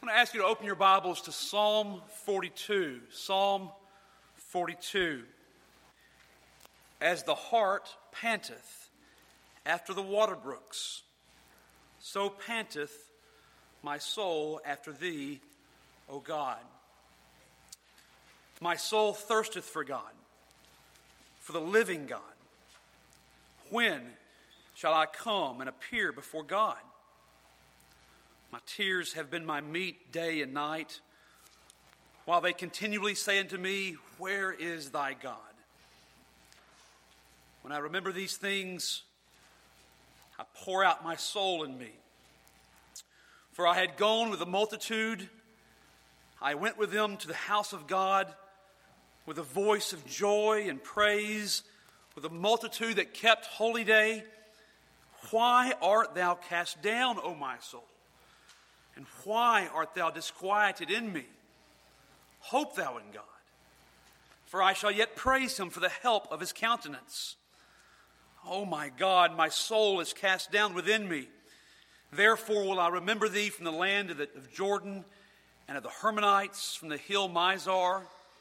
I want to ask you to open your Bibles to Psalm 42. Psalm 42. As the hart panteth after the water brooks, so panteth my soul after thee, O God. My soul thirsteth for God, for the living God. When shall I come and appear before God? My tears have been my meat day and night, while they continually say unto me, Where is thy God? When I remember these things, I pour out my soul in me. For I had gone with a multitude. I went with them to the house of God with a voice of joy and praise, with a multitude that kept holy day. Why art thou cast down, O my soul? And why art thou disquieted in me? Hope thou in God, for I shall yet praise him for the help of his countenance. O my God, my soul is cast down within me. Therefore will I remember thee from the land of Jordan, and of the Hermonites from the hill Mizar.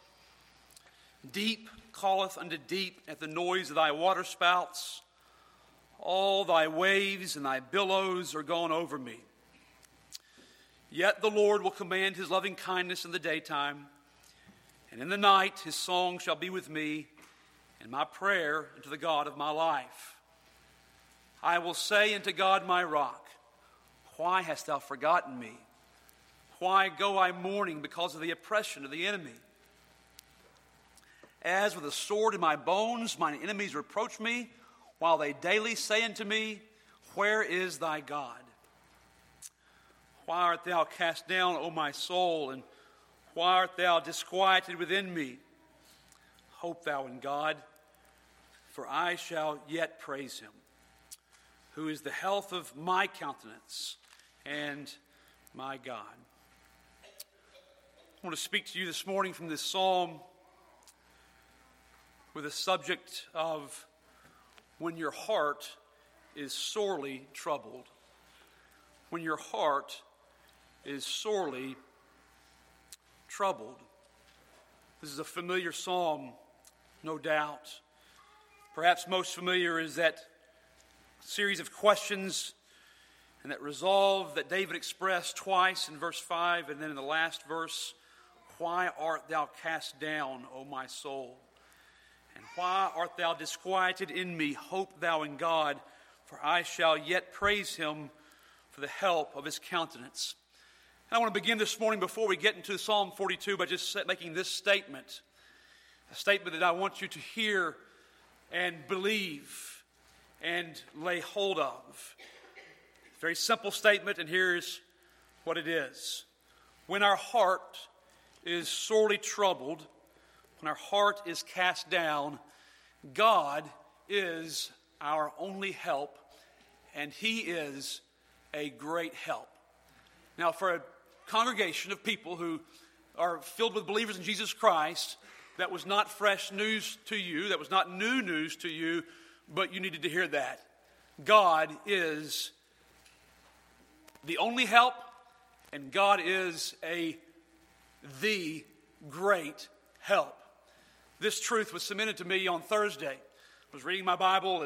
Deep calleth unto deep at the noise of thy waterspouts. All thy waves and thy billows are gone over me. Yet the Lord will command his loving kindness in the daytime, and in the night his song shall be with me, and my prayer unto the God of my life. I will say unto God my rock, Why hast thou forgotten me? Why go I mourning because of the oppression of the enemy? As with a sword in my bones, mine enemies reproach me, while they daily say unto me, Where is thy God? Why art thou cast down, O my soul, and why art thou disquieted within me? Hope thou in God, for I shall yet praise him, who is the health of my countenance and my God. I want to speak to you this morning from this psalm with a subject of when your heart is sorely troubled. When your heart is sorely troubled. This is a familiar psalm, no doubt. Perhaps most familiar is that series of questions and that resolve that David expressed twice in verse 5 and then in the last verse, Why art thou cast down, O my soul? And why art thou disquieted in me? Hope thou in God, for I shall yet praise him for the help of his countenance. And I want to begin this morning before we get into Psalm 42 by just making this statement, a statement that I want you to hear and believe and lay hold of. Very simple statement, and here's what it is. When our heart is sorely troubled, when our heart is cast down, God is our only help, and he is a great help. Now, for a congregation of people who are filled with believers in Jesus Christ, that was not fresh news to you, that was not new news to you, but you needed to hear that. God is the only help, and God is the great help. This truth was cemented to me on Thursday. I was reading my Bible,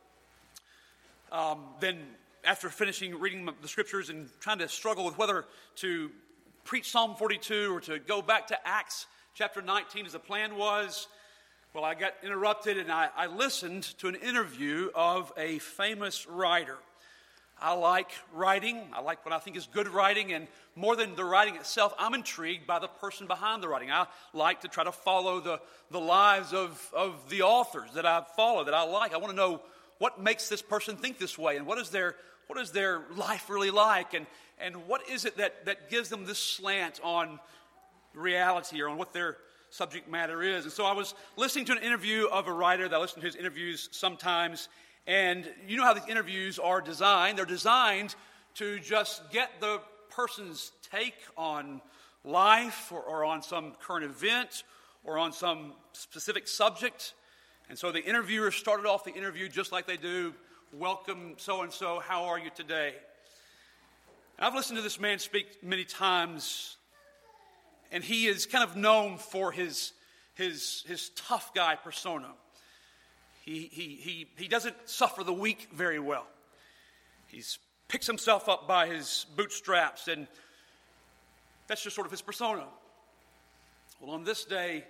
and then after finishing reading the scriptures and trying to struggle with whether to preach Psalm 42 or to go back to Acts chapter 19 as the plan was, well, I got interrupted and I listened to an interview of a famous writer. I like writing. I like what I think is good writing, and more than the writing itself, I'm intrigued by the person behind the writing. I like to try to follow the lives of the authors that I follow, that I like. I want to know what makes this person think this way, and what is their life really like, and what is it that gives them this slant on reality or on what their subject matter is. And so I was listening to an interview of a writer that I listen to his interviews sometimes, and you know how these interviews are designed. They're designed to just get the person's take on life or on some current event or on some specific subject. And so the interviewer started off the interview just like they do. Welcome, so-and-so, how are you today? I've listened to this man speak many times, and he is kind of known for his tough guy persona. He doesn't suffer the weak very well. He picks himself up by his bootstraps, and that's just sort of his persona. Well, on this day,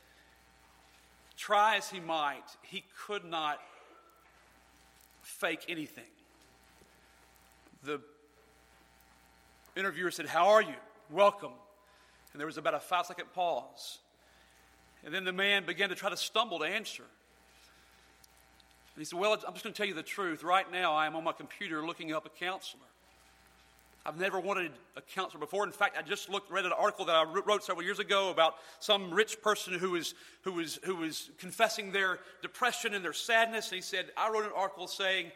try as he might, he could not fake anything. The interviewer said, "How are you? Welcome." And there was about a 5-second pause. And then the man began to try to stumble to answer. And he said, "Well, I'm just going to tell you the truth. Right now, I am on my computer looking up a counselor. I've never wanted a counselor before. In fact, I just read an article that I wrote several years ago about some rich person who was confessing their depression and their sadness. And he said, I wrote an article saying,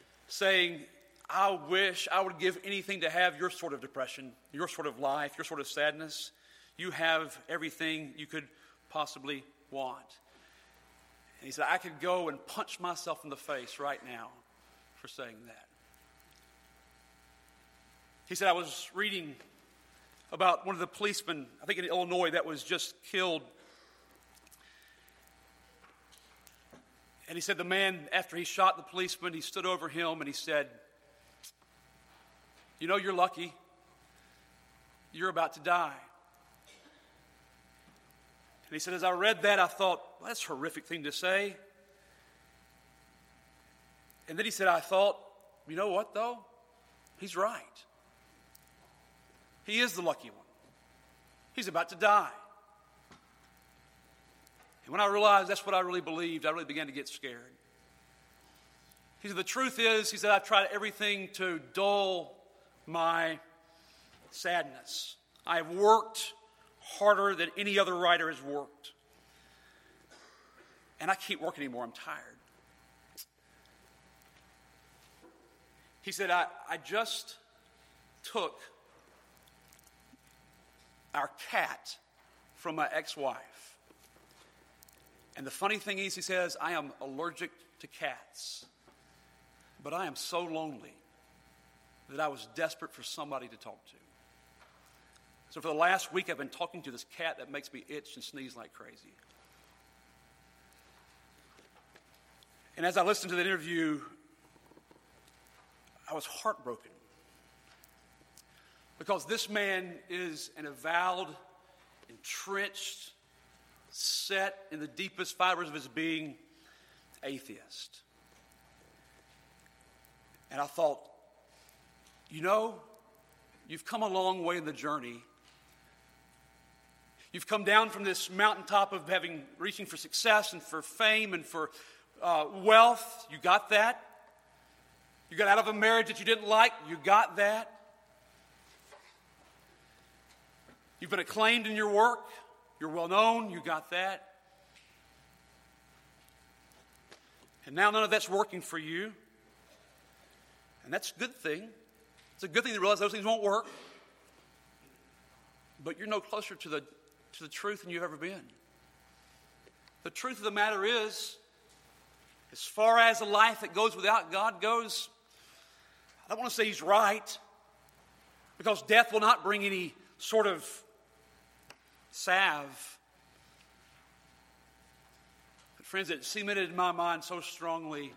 I wish I would give anything to have your sort of depression, your sort of life, your sort of sadness. You have everything you could possibly want." And he said, "I could go and punch myself in the face right now for saying that." He said, "I was reading about one of the policemen, I think in Illinois, that was just killed. And he said the man, after he shot the policeman, he stood over him and he said, 'You know, you're lucky. You're about to die.' And he said, as I read that, I thought, well, that's a horrific thing to say. And then he said, I thought, you know what, though? He's right. He is the lucky one. He's about to die." And when I realized that's what I really believed, I really began to get scared. He said, the truth is, he said, I've tried everything to dull my sadness. I have worked harder than any other writer has worked. And I can't work anymore. I'm tired. He said, I just took our cat from my ex-wife. And the funny thing is, he says, I am allergic to cats. But I am so lonely that I was desperate for somebody to talk to. So for the last week, I've been talking to this cat that makes me itch and sneeze like crazy. And as I listened to the interview, I was heartbroken. Because this man is an avowed, entrenched, set in the deepest fibers of his being, atheist. And I thought, you know, you've come a long way in the journey. You've come down from this mountaintop of reaching for success and for fame and for wealth. You got that. You got out of a marriage that you didn't like. You got that. You've been acclaimed in your work. You're well known. You got that. And now none of that's working for you. And that's a good thing. It's a good thing to realize those things won't work. But you're no closer to the truth than you've ever been. The truth of the matter is, as far as a life that goes without God goes, I don't want to say he's right, because death will not bring any sort of salve. But friends, it cemented in my mind so strongly,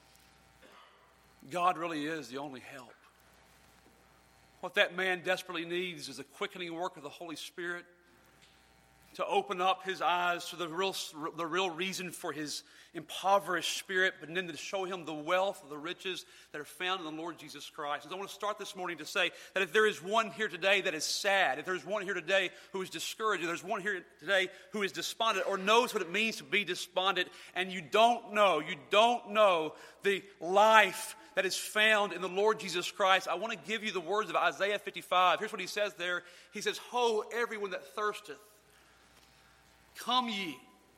God really is the only help. What that man desperately needs is a quickening work of the Holy Spirit to open up his eyes to the real reason for his impoverished spirit, but then to show him the wealth of the riches that are found in the Lord Jesus Christ. And I want to start this morning to say that if there is one here today that is sad, if there's one here today who is discouraged, if there's one here today who is despondent or knows what it means to be despondent, and you don't know the life that is found in the Lord Jesus Christ, I want to give you the words of Isaiah 55. Here's what he says there. He says, Ho, everyone that thirsteth, come ye,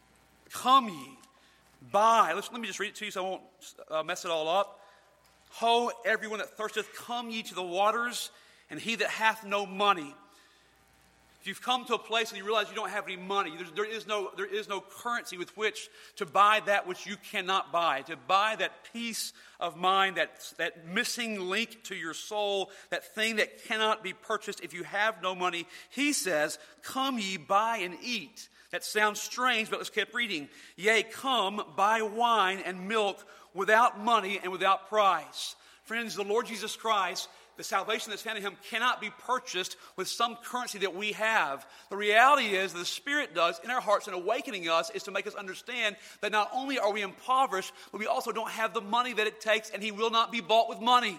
buy. Let me just read it to you so I won't mess it all up. Ho, everyone that thirsteth, come ye to the waters, and he that hath no money, if you've come to a place and you realize you don't have any money, there is no currency with which to buy that which you cannot buy, to buy that peace of mind, that missing link to your soul, that thing that cannot be purchased if you have no money, he says, come ye, buy and eat. That sounds strange, but let's keep reading. Yea, come, buy wine and milk without money and without price. Friends, the Lord Jesus Christ, the salvation that's found in him cannot be purchased with some currency that we have. The reality is, the Spirit does in our hearts and awakening us is to make us understand that not only are we impoverished, but we also don't have the money that it takes, and he will not be bought with money.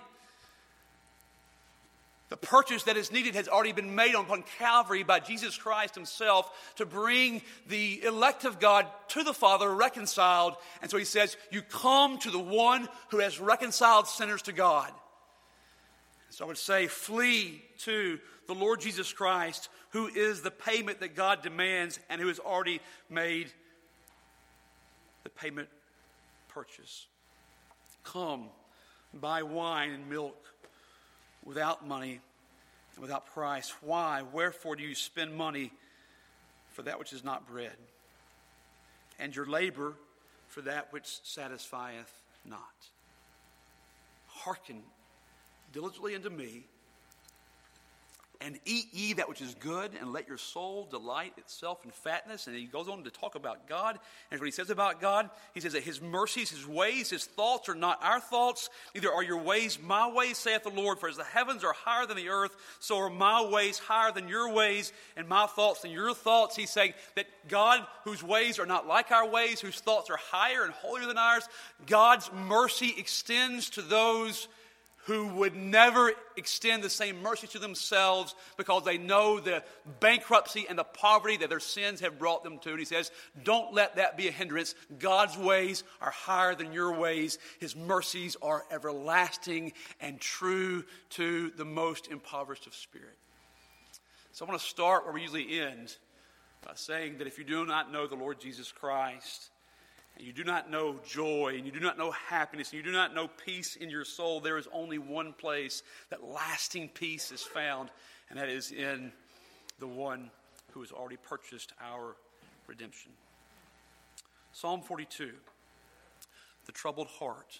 The purchase that is needed has already been made upon Calvary by Jesus Christ himself to bring the elect of God to the Father reconciled. And so he says, you come to the one who has reconciled sinners to God. So I would say, flee to the Lord Jesus Christ, who is the payment that God demands and who has already made the payment purchase. Come, buy wine and milk without money and without price. Why? Wherefore do you spend money for that which is not bread, and your labor for that which satisfieth not? Hearken diligently unto me, and eat ye that which is good, and let your soul delight itself in fatness. And he goes on to talk about God. And what he says about God, he says that his mercies, his ways, his thoughts are not our thoughts. Neither are your ways my ways, saith the Lord. For as the heavens are higher than the earth, so are my ways higher than your ways, and my thoughts than your thoughts. He's saying that God, whose ways are not like our ways, whose thoughts are higher and holier than ours, God's mercy extends to those who would never extend the same mercy to themselves because they know the bankruptcy and the poverty that their sins have brought them to. And he says, don't let that be a hindrance. God's ways are higher than your ways. His mercies are everlasting and true to the most impoverished of spirit. So I want to start where we usually end by saying that if you do not know the Lord Jesus Christ, and you do not know joy, and you do not know happiness, and you do not know peace in your soul, there is only one place that lasting peace is found, and that is in the one who has already purchased our redemption. Psalm 42, the troubled heart.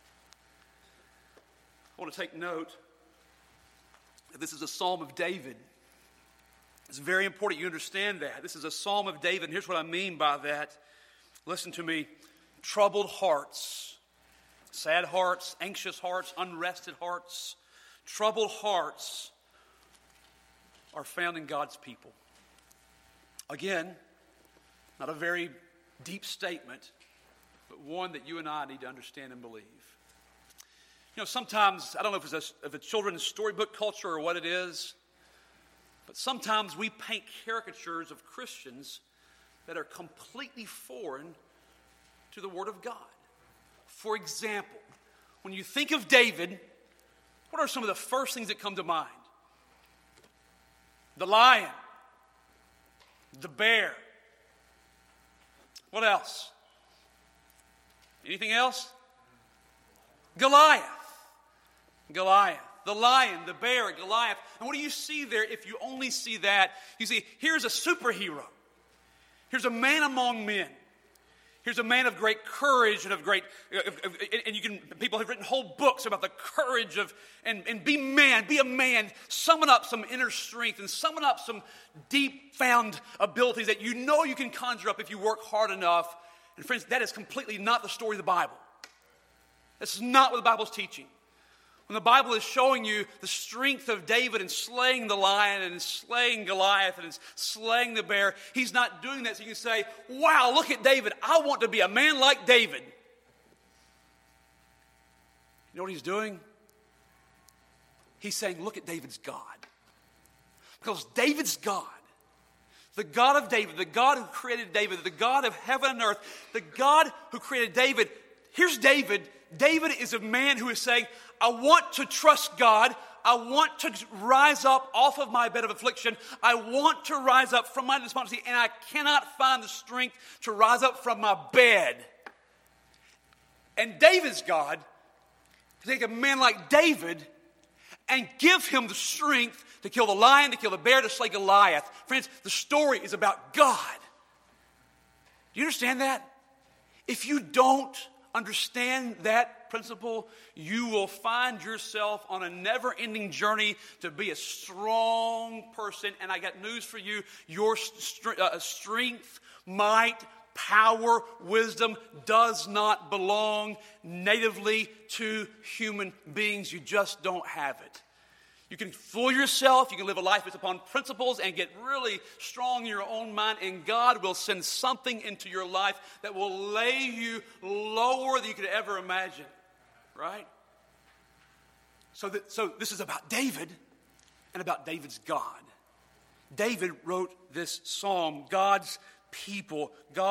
I want to take note that this is a psalm of David. It's very important you understand that. This is a psalm of David, and here's what I mean by that. Listen to me. Troubled hearts, sad hearts, anxious hearts, unrested hearts, troubled hearts are found in God's people. Again, not a very deep statement, but one that you and I need to understand and believe. You know, sometimes, I don't know if it's a children's storybook culture or what it is, but sometimes we paint caricatures of Christians that are completely foreign to the Word of God. For example, when you think of David, what are some of the first things that come to mind? The lion, the bear. What else? Anything else? Goliath. The lion, the bear, Goliath. And what do you see there if you only see that? You see, here's a superhero. Here's a man among men. Here's a man of great courage and of great, people have written whole books about the courage of, and be a man, summon up some inner strength and summon up some deep found abilities that you know you can conjure up if you work hard enough. And friends, that is completely not the story of the Bible. That's not what the Bible's teaching. When the Bible is showing you the strength of David in slaying the lion and in slaying Goliath and in slaying the bear, he's not doing that so you can say, wow, look at David. I want to be a man like David. You know what he's doing? He's saying, look at David's God. Because David's God, the God of David, the God who created David, the God of heaven and earth, the God who created David, here's David. David is a man who is saying, I want to trust God. I want to rise up off of my bed of affliction. I want to rise up from my despondency, and I cannot find the strength to rise up from my bed. And David's God, to take a man like David and give him the strength to kill the lion, to kill the bear, to slay Goliath. Friends, the story is about God. Do you understand that? If you don't understand that principle, you will find yourself on a never-ending journey to be a strong person. And I got news for you. Your strength, might, power, wisdom does not belong natively to human beings. You just don't have it. You can fool yourself. You can live a life based upon principles and get really strong in your own mind. And God will send something into your life that will lay you lower than you could ever imagine. Right? So this is about David and about David's God. David wrote this psalm. God's people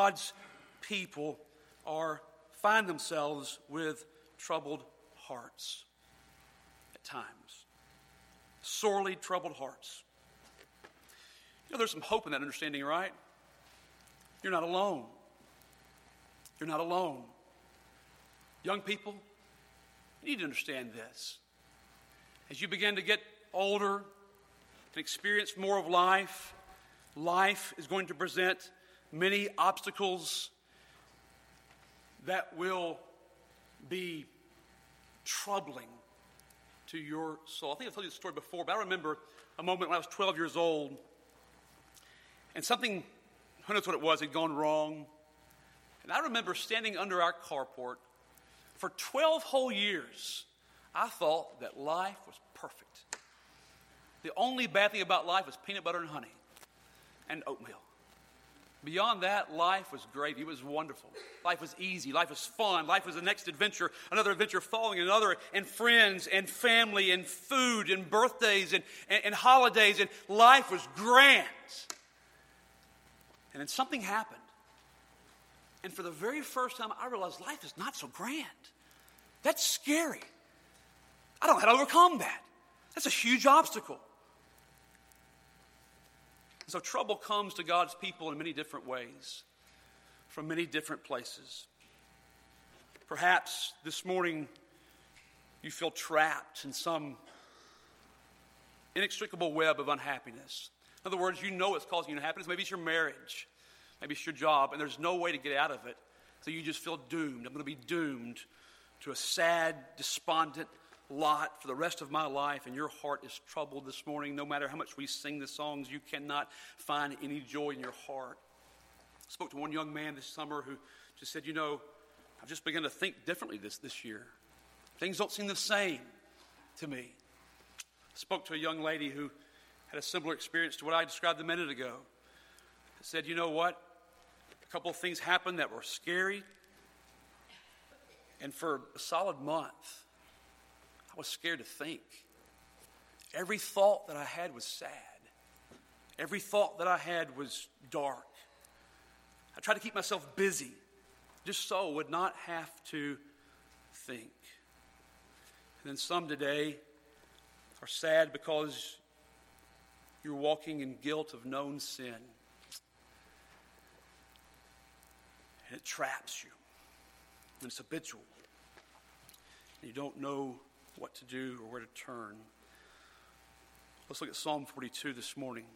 find themselves with troubled hearts at times. Sorely troubled hearts. You know, there's some hope in that understanding, right? You're not alone. You're not alone. Young people, you need to understand this. As you begin to get older and experience more of life, life is going to present many obstacles that will be troubling to your soul. I think I've told you the story before, but I remember a moment when I was 12 years old and something, who knows what it was, had gone wrong. And I remember standing under our carport for 12 whole years. I thought that life was perfect. The only bad thing about life was peanut butter and honey and oatmeal. Beyond that, life was great. It was wonderful. Life was easy. Life was fun. Life was the next adventure, another adventure following another, and friends and family and food and birthdays and holidays, and life was grand. And then something happened. And for the very first time, I realized life is not so grand. That's scary. I don't know how to overcome that. That's a huge obstacle. So trouble comes to God's people in many different ways, from many different places. Perhaps this morning you feel trapped in some inextricable web of unhappiness. In other words, you know it's causing you unhappiness. Maybe it's your marriage. Maybe it's your job, and there's no way to get out of it. So you just feel doomed. I'm going to be doomed to a sad, despondent lot for the rest of my life, and your heart is troubled this morning. No matter how much we sing the songs, you cannot find any joy in your heart. I spoke to one young man this summer who just said, I've just begun to think differently this year. Things don't seem the same to me. I spoke to a young lady who had a similar experience to what I described a minute ago. I said, you know what? A couple of things happened that were scary, and for a solid month, I was scared to think. Every thought that I had was sad. Every thought that I had was dark. I tried to keep myself busy just so I would not have to think. And then some today are sad because you're walking in guilt of known sin. And it traps you. And it's habitual. And you don't know what to do or where to turn. Let's look at Psalm 42 this morning.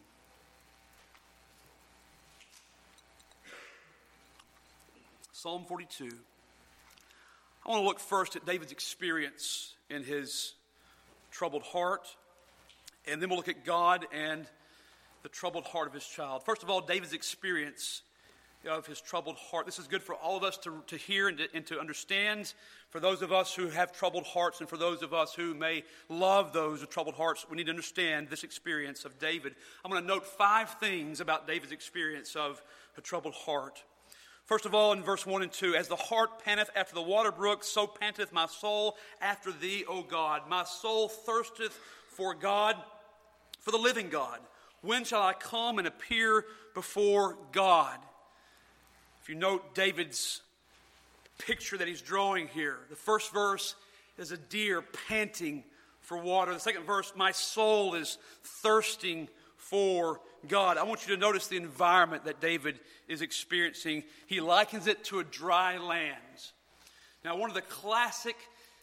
Psalm 42. I want to look first at David's experience in his troubled heart, and then we'll look at God and the troubled heart of his child. First of all, David's experience of his troubled heart. This is good for all of us to hear and to understand. For those of us who have troubled hearts and for those of us who may love those with troubled hearts, we need to understand this experience of David. I'm going to note 5 things about David's experience of a troubled heart. First of all, in verse 1 and 2, as the hart panteth after the water brook, so panteth my soul after thee, O God. My soul thirsteth for God, for the living God. When shall I come and appear before God? If you note David's picture that he's drawing here, the first verse is a deer panting for water. The second verse, my soul is thirsting for God. I want you to notice the environment that David is experiencing. He likens it to a dry land. Now, one of the classic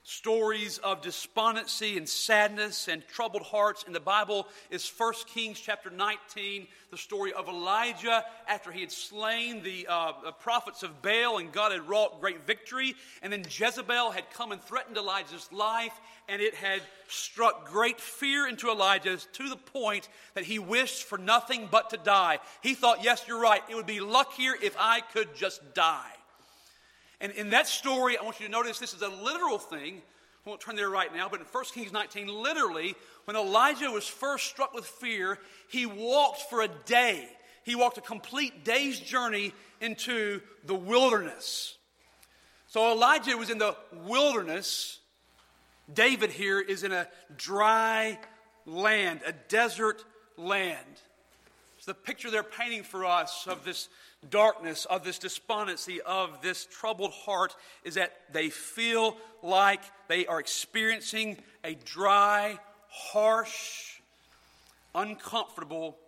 stories of despondency and sadness and troubled hearts in the Bible is 1 Kings chapter 19, the story of Elijah after he had slain the prophets of Baal and God had wrought great victory. And then Jezebel had come and threatened Elijah's life, and it had struck great fear into Elijah to the point that he wished for nothing but to die. He thought, yes, you're right, it would be luckier if I could just die. And in that story, I want you to notice this is a literal thing. I won't turn there right now, but in 1 Kings 19, literally, when Elijah was first struck with fear, he walked for a day. He walked a complete day's journey into the wilderness. So Elijah was in the wilderness. David here is in a dry land, a desert land. So the picture they're painting for us of this darkness, of this despondency, of this troubled heart is that they feel like they are experiencing a dry, harsh, uncomfortable,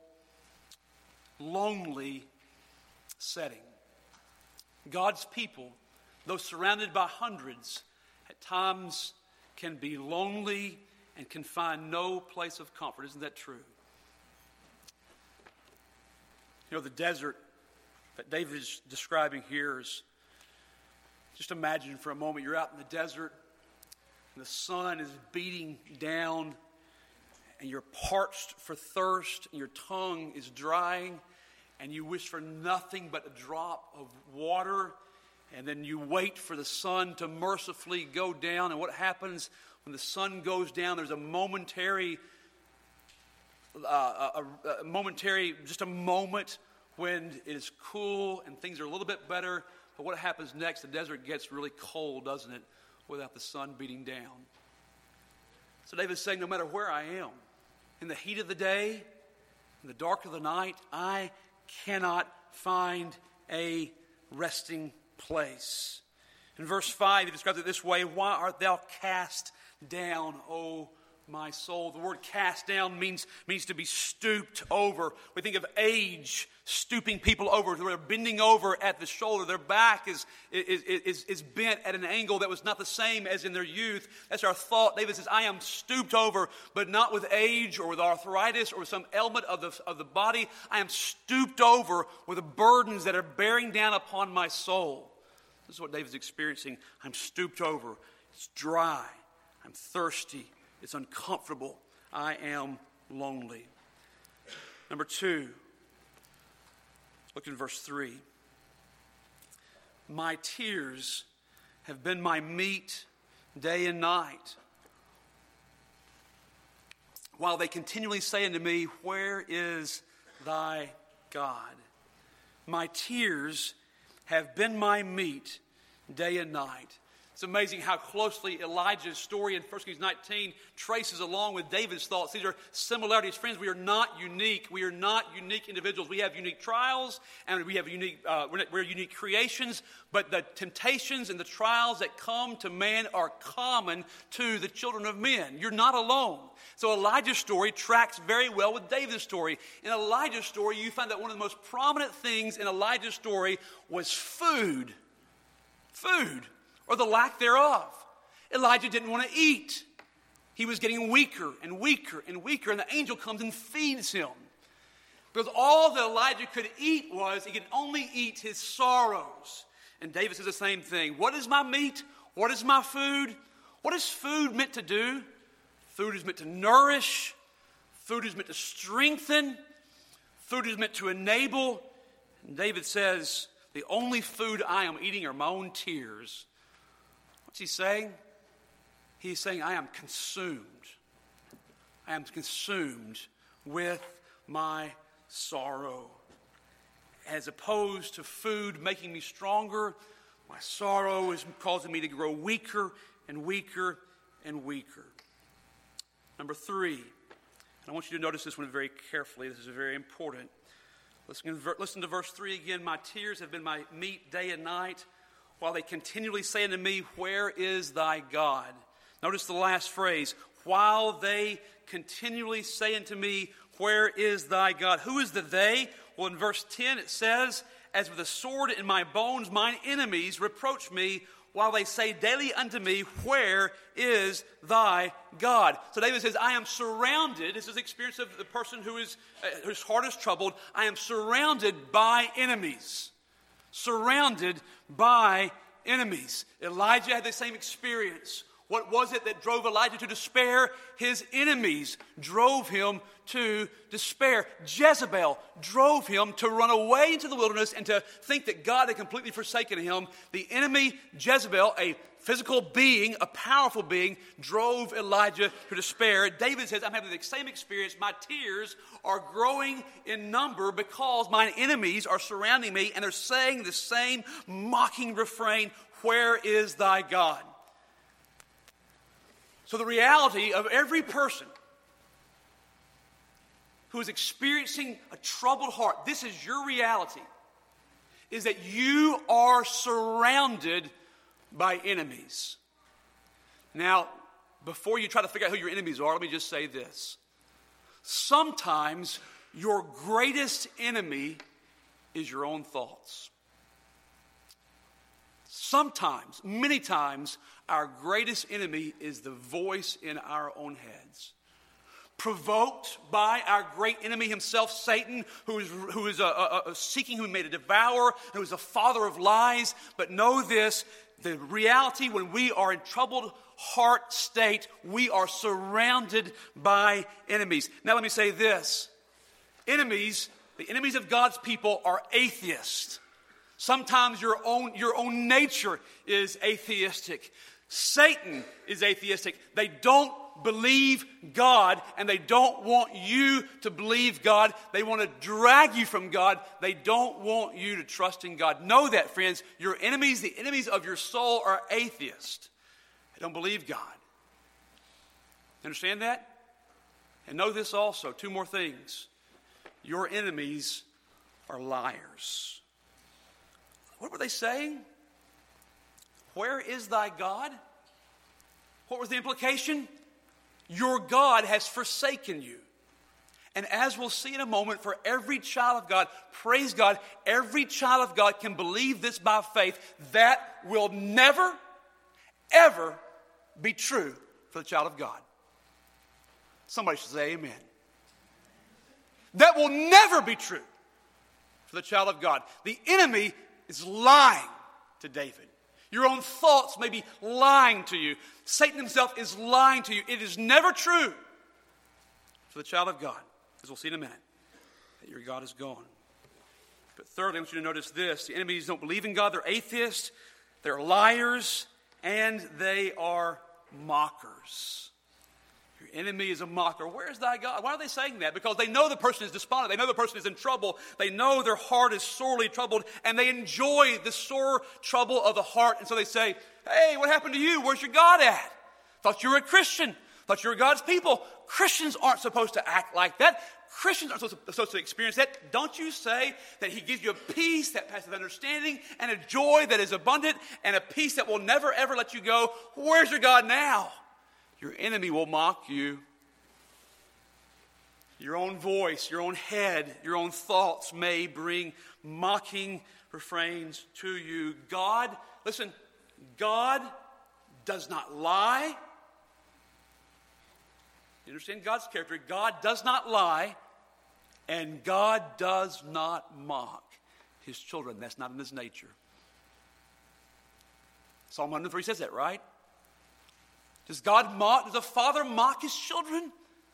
lonely setting. God's people, though surrounded by hundreds, at times can be lonely and can find no place of comfort. Isn't that true? You know, the desert that David is describing here is, just imagine for a moment you're out in the desert and the sun is beating down and you're parched for thirst and your tongue is drying and you wish for nothing but a drop of water, and then you wait for the sun to mercifully go down. And what happens when the sun goes down? There's a momentary, just a moment when it is cool and things are a little bit better. But what happens next? The desert gets really cold, doesn't it, without the sun beating down. So David's saying, no matter where I am, in the heat of the day, in the dark of the night, I cannot find a resting place. In verse 5, he describes it this way: why art thou cast down, O my soul? The word cast down means to be stooped over. We think of age stooping people over. They're bending over at the shoulder. Their back is bent at an angle that was not the same as in their youth. That's our thought. David says, I am stooped over, but not with age or with arthritis or with some ailment of the body. I am stooped over with the burdens that are bearing down upon my soul. This is what David's experiencing. I'm stooped over. It's dry. I'm thirsty. It's uncomfortable. I am lonely. Number 2, look in verse 3. My tears have been my meat day and night, while they continually say unto me, where is thy God? My tears have been my meat day and night. It's amazing how closely Elijah's story in 1 Kings 19 traces along with David's thoughts. These are similarities. Friends, we are not unique. We are not unique individuals. We have unique trials, and we have we're unique creations, but the temptations and the trials that come to man are common to the children of men. You're not alone. So Elijah's story tracks very well with David's story. In Elijah's story, you find that one of the most prominent things in Elijah's story was food. Food. Or the lack thereof. Elijah didn't want to eat. He was getting weaker and weaker and weaker, and the angel comes and feeds him. Because all that Elijah could eat was, he could only eat his sorrows. And David says the same thing. What is my meat? What is my food? What is food meant to do? Food is meant to nourish. Food is meant to strengthen. Food is meant to enable. And David says, the only food I am eating are my own tears. What's he saying? He's saying, I am consumed. I am consumed with my sorrow. As opposed to food making me stronger, my sorrow is causing me to grow weaker and weaker and weaker. Number 3, and I want you to notice this one very carefully. This is very important. Listen to verse 3 again. My tears have been my meat day and night, while they continually say unto me, where is thy God? Notice the last phrase, while they continually say unto me, where is thy God? Who is the they? Well, in verse 10 it says, as with a sword in my bones, mine enemies reproach me, while they say daily unto me, where is thy God? So David says, I am surrounded. This is the experience of the person whose heart is troubled. I am surrounded by enemies. Surrounded by enemies. Elijah had the same experience. What was it that drove Elijah to despair? His enemies drove him to despair. Jezebel drove him to run away into the wilderness and to think that God had completely forsaken him. The enemy, Jezebel, a physical being, a powerful being, drove Elijah to despair. David says, I'm having the same experience. My tears are growing in number because my enemies are surrounding me and they're saying the same mocking refrain, where is thy God? So the reality of every person who is experiencing a troubled heart, this is your reality, is that you are surrounded by enemies. Now, before you try to figure out who your enemies are, let me just say this. Sometimes your greatest enemy is your own thoughts. Sometimes, many times, our greatest enemy is the voice in our own heads. Provoked by our great enemy himself, Satan, who is seeking whom he may devour, who is the father of lies. But know this, the reality when we are in troubled heart state, we are surrounded by enemies. Now let me say this. Enemies, the enemies of God's people are atheists. Sometimes your own nature is atheistic. Satan is atheistic. They don't believe God, and they don't want you to believe God. They want to drag you from God. They don't want you to trust in God. Know that, friends. Your enemies, the enemies of your soul, are atheists. They don't believe God. Understand that? And know this also. Two more things. Your enemies are liars. What were they saying? Where is thy God? What was the implication? Your God has forsaken you. And as we'll see in a moment, for every child of God, praise God, every child of God can believe this by faith. That will never, ever be true for the child of God. Somebody should say amen. That will never be true for the child of God. The enemy is lying to David. Your own thoughts may be lying to you. Satan himself is lying to you. It is never true for the child of God, as we'll see in a minute, that your God is gone. But thirdly, I want you to notice this. The enemies don't believe in God. They're atheists. They're liars. And they are mockers. Your enemy is a mocker. Where is thy God? Why are they saying that? Because they know the person is despondent. They know the person is in trouble. They know their heart is sorely troubled. And they enjoy the sore trouble of the heart. And so they say, hey, what happened to you? Where's your God at? Thought you were a Christian. Thought you were God's people. Christians aren't supposed to act like that. Christians aren't supposed to experience that. Don't you say that he gives you a peace that passes understanding and a joy that is abundant and a peace that will never, ever let you go? Where's your God now? Your enemy will mock you. Your own voice, your own head, your own thoughts may bring mocking refrains to you. God, listen, God does not lie. You understand God's character? God does not lie, and God does not mock his children. That's not in his nature. Psalm 103 says that, right? Does God mock? Does a father mock his children?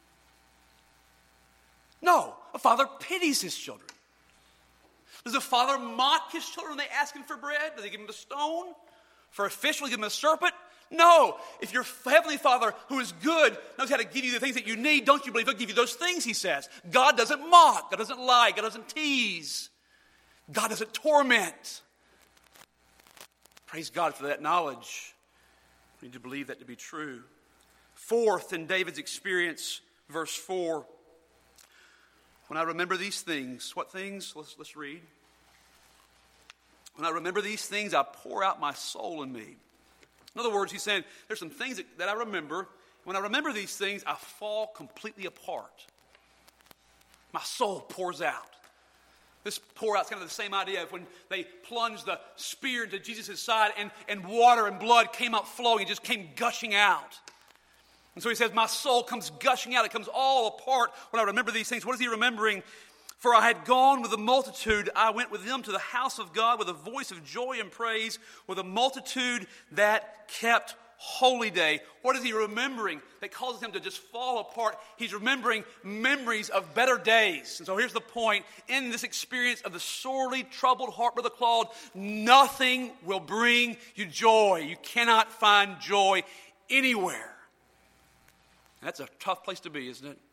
No, a father pities his children. Does a father mock his children when they ask him for bread? Does he give him a stone? For a fish, will he give him a serpent? No. If your heavenly Father, who is good, knows how to give you the things that you need, don't you believe he'll give you those things, he says? God doesn't mock. God doesn't lie. God doesn't tease. God doesn't torment. Praise God for that knowledge. We need to believe that to be true. Fourth, in David's experience, verse 4. When I remember these things, what things? Let's read. When I remember these things, I pour out my soul in me. In other words, he's saying, there's some things that I remember. When I remember these things, I fall completely apart. My soul pours out. This pour out is kind of the same idea of when they plunged the spear into Jesus' side and water and blood came out flowing. It just came gushing out. And so he says, my soul comes gushing out. It comes all apart when I remember these things. What is he remembering? For I had gone with the multitude. I went with them to the house of God with a voice of joy and praise, with a multitude that kept holy day. What is he remembering that causes him to just fall apart? He's remembering memories of better days. And so here's the point. In this experience of the sorely troubled heart, Brother Claude, nothing will bring you joy. You cannot find joy anywhere. And that's a tough place to be, isn't it?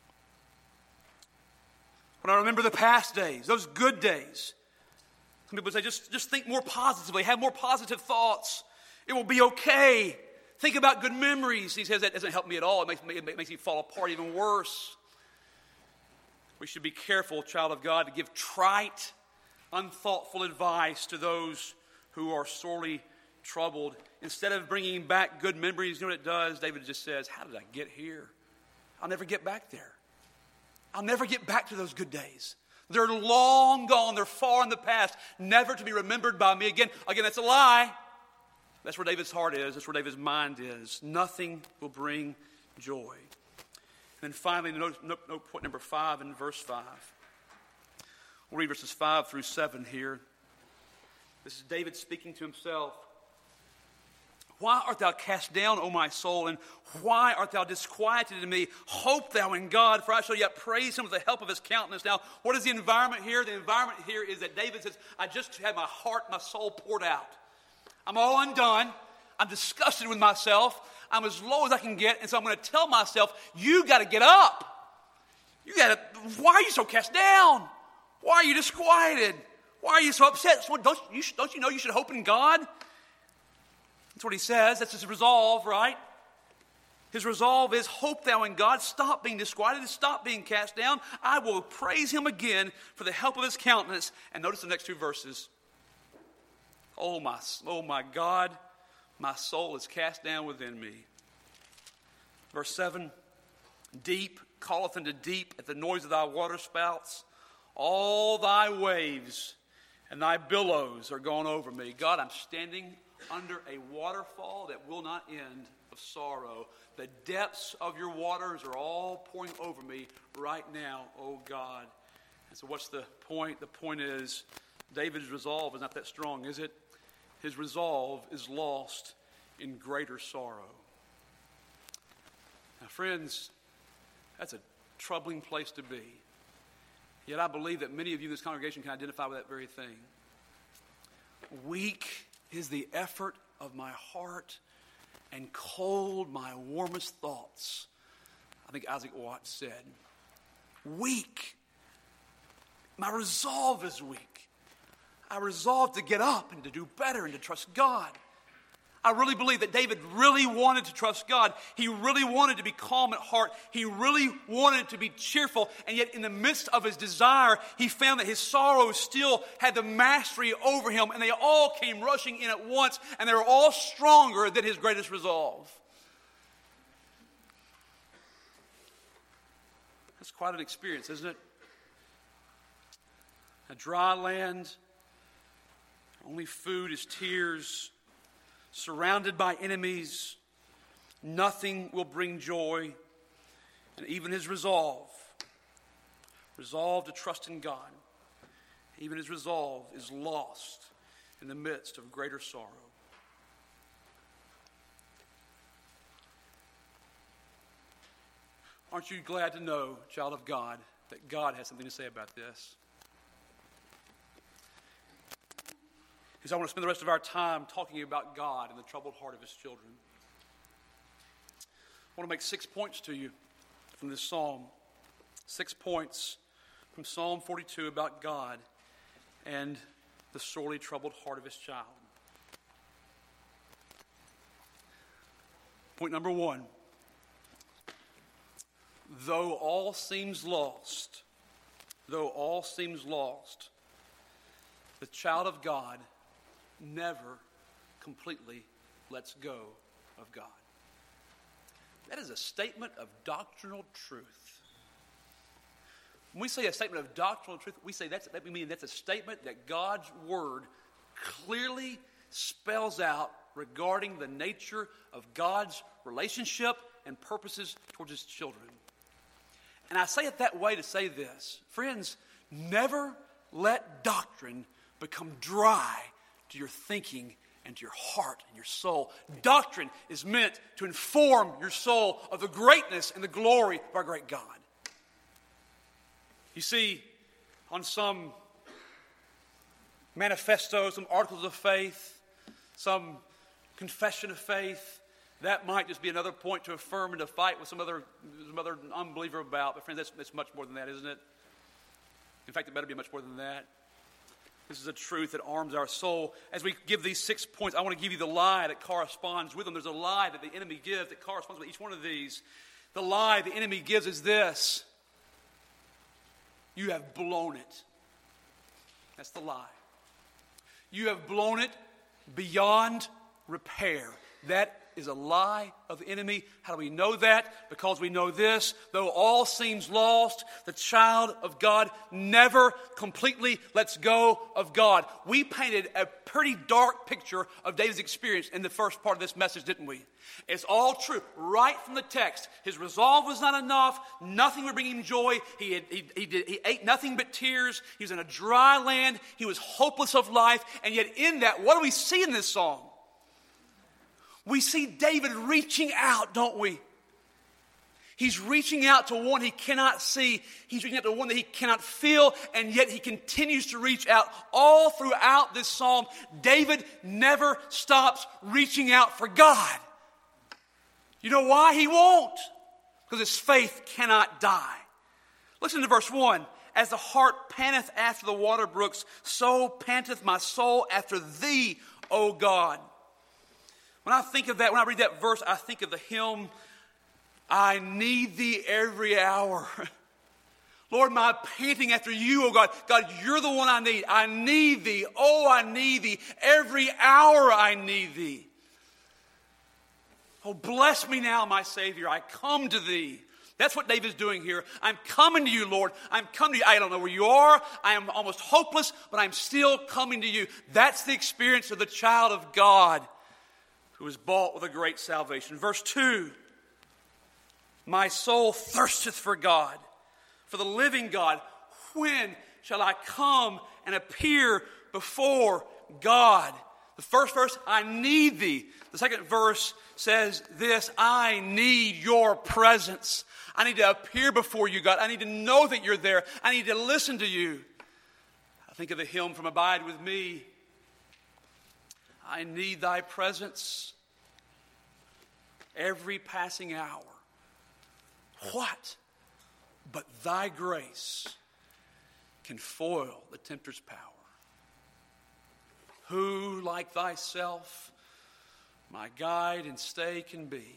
When I remember the past days, those good days, some people say, just think more positively, have more positive thoughts. It will be okay. Think about good memories. He says that doesn't help me at all. It makes me fall apart even worse. We should be careful, child of God, to give trite, unthoughtful advice to those who are sorely troubled. Instead of bringing back good memories, you know what it does? David just says, how did I get here? I'll never get back there. I'll never get back to those good days. They're long gone. They're far in the past, never to be remembered by me again. Again, that's a lie. That's where David's heart is. That's where David's mind is. Nothing will bring joy. And then finally, note point number 5 in verse 5. We'll read verses 5 through 7 here. This is David speaking to himself. Why art thou cast down, O my soul, and why art thou disquieted in me? Hope thou in God, for I shall yet praise him with the help of his countenance. Now, what is the environment here? The environment here is that David says, I just had my heart, my soul poured out. I'm all undone. I'm disgusted with myself. I'm as low as I can get, and so I'm going to tell myself, you got to get up. Why are you so cast down? Why are you disquieted? Why are you so upset? Don't you know you should hope in God? That's what he says. That's his resolve, right? His resolve is, hope thou in God. Stop being disquieted. Stop being cast down. I will praise him again for the help of his countenance. And notice the next two verses. Oh my God, my soul is cast down within me. Verse 7, deep calleth unto deep at the noise of thy waterspouts. All thy waves and thy billows are gone over me. God, I'm standing under a waterfall that will not end of sorrow. The depths of your waters are all pouring over me right now, oh God. And so what's the point? The point is, David's resolve is not that strong, is it? His resolve is lost in greater sorrow. Now, friends, that's a troubling place to be. Yet I believe that many of you in this congregation can identify with that very thing. Weak is the effort of my heart, and cold my warmest thoughts. I think Isaac Watts said, weak. My resolve is weak. I resolve to get up and to do better and to trust God. I really believe that David really wanted to trust God. He really wanted to be calm at heart. He really wanted to be cheerful. And yet in the midst of his desire, he found that his sorrow still had the mastery over him. And they all came rushing in at once. And they were all stronger than his greatest resolve. That's quite an experience, isn't it? A dry land. Only food is tears. Surrounded by enemies, nothing will bring joy. And even his resolve to trust in God, even his resolve is lost in the midst of greater sorrow. Aren't you glad to know, child of God, that God has something to say about this? Because I want to spend the rest of our time talking about God and the troubled heart of his children. I want to make 6 points to you from this psalm. 6 points from Psalm 42 about God and the sorely troubled heart of his child. Point number 1. Though all seems lost, the child of God never completely lets go of God. That is a statement of doctrinal truth. When we say a statement of doctrinal truth, we say that's a statement that God's Word clearly spells out regarding the nature of God's relationship and purposes towards His children. And I say it that way to say this. Friends, never let doctrine become dry to your thinking and to your heart and your soul. Doctrine is meant to inform your soul of the greatness and the glory of our great God. You see, on some manifestos, some articles of faith, some confession of faith, that might just be another point to affirm and to fight with some other unbeliever about. But friends, that's much more than that, isn't it? In fact, it better be much more than that. This is a truth that arms our soul. As we give these 6 points, I want to give you the lie that corresponds with them. There's a lie that the enemy gives that corresponds with each one of these. The lie the enemy gives is this: you have blown it. That's the lie. You have blown it beyond repair. That is a lie of the enemy. How do we know that? Because we know this: though all seems lost, the child of God never completely lets go of God. We painted a pretty dark picture of David's experience in the first part of this message, didn't we? It's all true, right from the text. His resolve was not enough. Nothing would bring him joy. He ate nothing but tears. He was in a dry land. He was hopeless of life. And yet in that, what do we see in this song? We see David reaching out, don't we? He's reaching out to one he cannot see. He's reaching out to one that he cannot feel, and yet he continues to reach out all throughout this psalm. David never stops reaching out for God. You know why? He won't. Because his faith cannot die. Listen to verse 1. As the hart panteth after the water brooks, so panteth my soul after thee, O God. When I think of that, when I read that verse, I think of the hymn, I need thee every hour. Lord, my panting after you, oh God. God, you're the one I need. I need thee. Oh, I need thee. Every hour I need thee. Oh, bless me now, my Savior. I come to thee. That's what David's doing here. I'm coming to you, Lord. I'm coming to you. I don't know where you are. I am almost hopeless, but I'm still coming to you. That's the experience of the child of God who was bought with a great salvation. Verse 2, my soul thirsteth for God, for the living God. When shall I come and appear before God? The first verse, I need thee. The second verse says this: I need your presence. I need to appear before you, God. I need to know that you're there. I need to listen to you. I think of the hymn from Abide With Me. I need thy presence every passing hour. What but thy grace can foil the tempter's power? Who like thyself my guide and stay can be?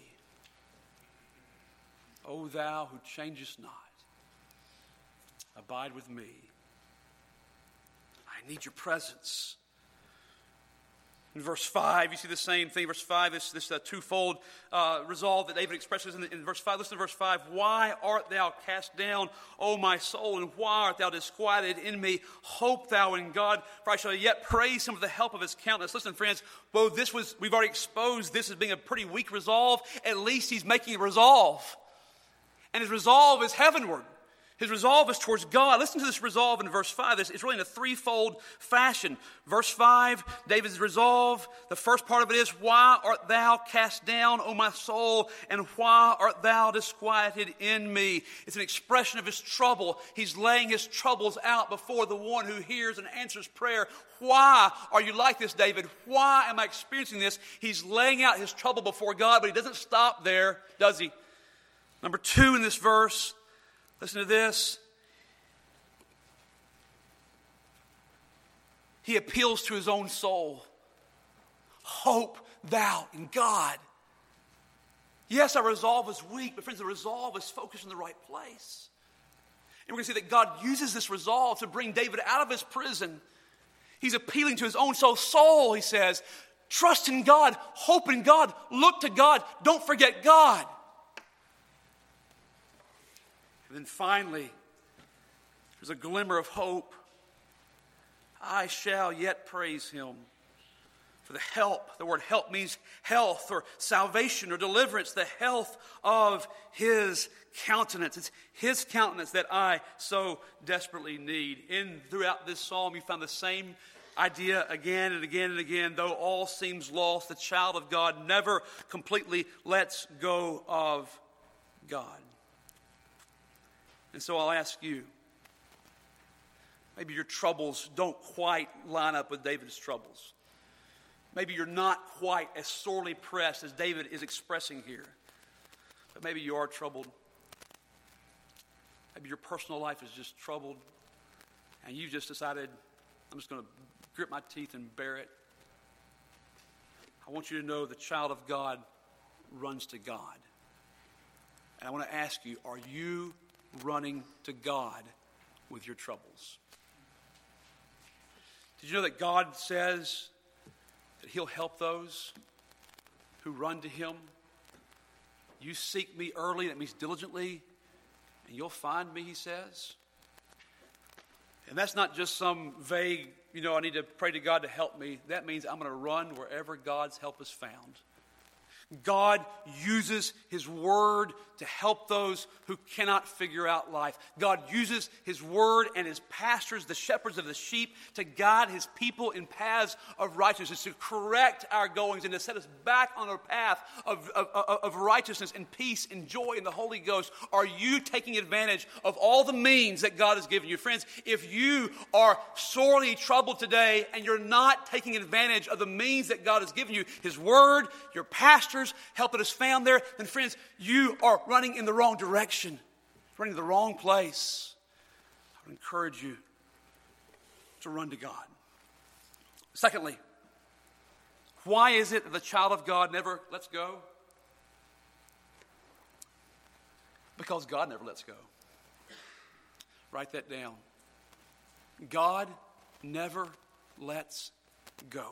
O thou who changest not, abide with me. I need your presence. In verse 5, you see the same thing. Verse 5, this twofold resolve that David expresses in verse 5. Listen to verse 5. Why art thou cast down, O my soul, and why art thou disquieted in me? Hope thou in God, for I shall yet praise him with the help of his countenance. Listen, friends, though we've already exposed this as being a pretty weak resolve, at least he's making a resolve. And his resolve is heavenward. His resolve is towards God. Listen to this resolve in verse 5. It's really in a threefold fashion. Verse 5, David's resolve. The first part of it is, why art thou cast down, O my soul, and why art thou disquieted in me? It's an expression of his trouble. He's laying his troubles out before the one who hears and answers prayer. Why are you like this, David? Why am I experiencing this? He's laying out his trouble before God, but he doesn't stop there, does he? Number 2 in this verse, listen to this. He appeals to his own soul. Hope thou in God. Yes, our resolve is weak, but friends, the resolve is focused in the right place. And we're going to see that God uses this resolve to bring David out of his prison. He's appealing to his own soul. Soul, he says, trust in God, hope in God, look to God, don't forget God. And then finally, There's a glimmer of hope. I shall yet praise him for the help. The word help means health or salvation or deliverance. The health of his countenance. It's his countenance that I so desperately need. Throughout this psalm, you find the same idea again and again and again. Though all seems lost, the child of God never completely lets go of God. And so I'll ask you, maybe your troubles don't quite line up with David's troubles. Maybe you're not quite as sorely pressed as David is expressing here. But maybe you are troubled. Maybe your personal life is just troubled. And you just decided, I'm just going to grit my teeth and bear it. I want you to know the child of God runs to God. And I want to ask you, are you running to God with your troubles? Did you know that God says that he'll help those who run to him? You seek me early, that means diligently, and you'll find me, he says. And that's not just some vague, I need to pray to God to help me. That means I'm going to run wherever God's help is found. God uses his word to help those who cannot figure out life. God uses his word and his pastors, the shepherds of the sheep, to guide his people in paths of righteousness, to correct our goings and to set us back on a path of righteousness and peace and joy in the Holy Ghost. Are you taking advantage of all the means that God has given you? Friends, if you are sorely troubled today and you're not taking advantage of the means that God has given you, his word, your pastor, help that is found there, then friends, you are running in the wrong direction, running to the wrong place. I would encourage you to run to God. Secondly, why is it that the child of God never lets go? Because God never lets go. Write that down. God never lets go.